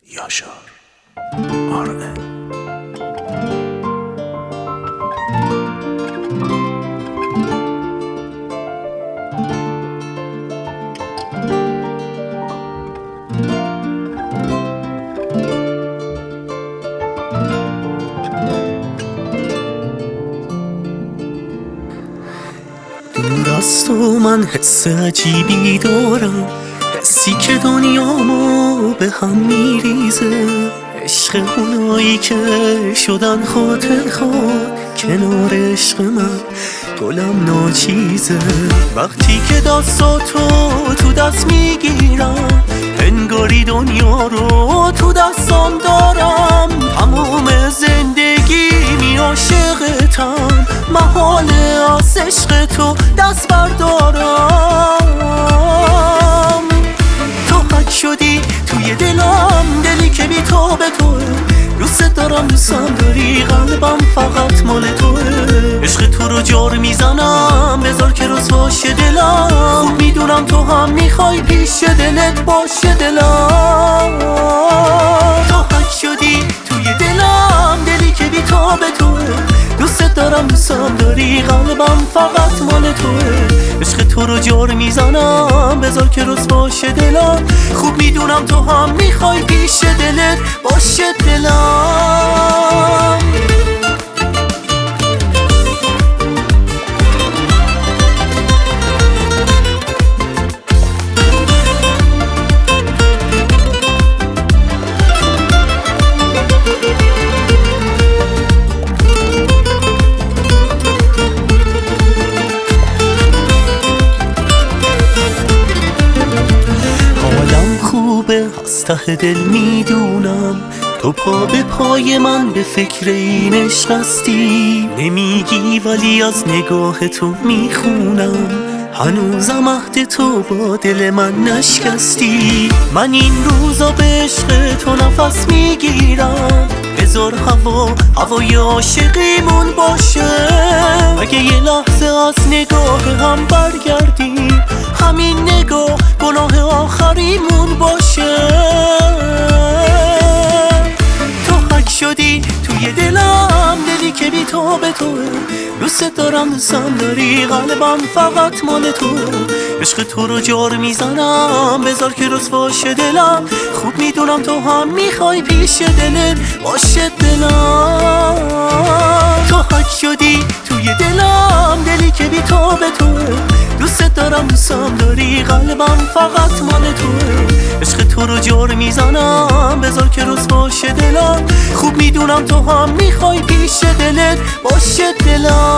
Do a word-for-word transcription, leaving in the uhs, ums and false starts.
یاشار آره دور از تو من حس عجیبی دارم، حسی که دنیامو به هم میریزه. عشق اونایی که شدن خاطر خواه کنار عشق من گلم ناچیزه. وقتی که دستاتو تو دست میگیرم انگاری دنیا رو تو دستام دارم. تمام زندگی می عاشقتم، محاله از عشق تو دست بردارم. تو حک شدی توی دلم، دلی که بی تو به توه. دوست دارم دوستم داری، قلبم فقط مال توه. عشق تو رو جار میزنم، بذار که روز باشه دلم. خوب میدونم تو هم میخوای پیش دلت باشه دلم. تو حک شدی توی دلم، دلی که بی تو به توه. دوست دارم دوستم داری، قلبم فقط مال توه. عشق تو رو جار میزنم، بذار که روز باشه دلم. خوب میدونم تو هم میخوای پیش دلت باشه دلم. از ته دل میدونم تو پا به پای من به فکر این عشق هستی. نمیگی ولی از نگاه تو میخونم هنوزم عهد تو با دل من نشکستی. من این روزا به عشق تو نفس میگیرم، بذار هوا هوای عاشقیمون باشه. اگه یه لحظه از نگاه هم برگردیم، همین نگاه گناه آخریمون باشه. تو حک شدی توی دلم، دلی که بی تو به توه. دوست دارم دوستم داری، قلبم فقط مال توه. عشق تو رو جار میزنم، بذار که روز باشه دلم. خوب میدونم تو هم میخوای پیش دلت باشه دلم. تو حک شدی توی دلم، دلی که بی تو به توه. دوست دارم دوستم داری، قلبم فقط مال توه. عشق تو رو جار میزنم، بذار که روز باشه دلم. خوب میدونم تو هم میخوای پیش دلت باشه دلم.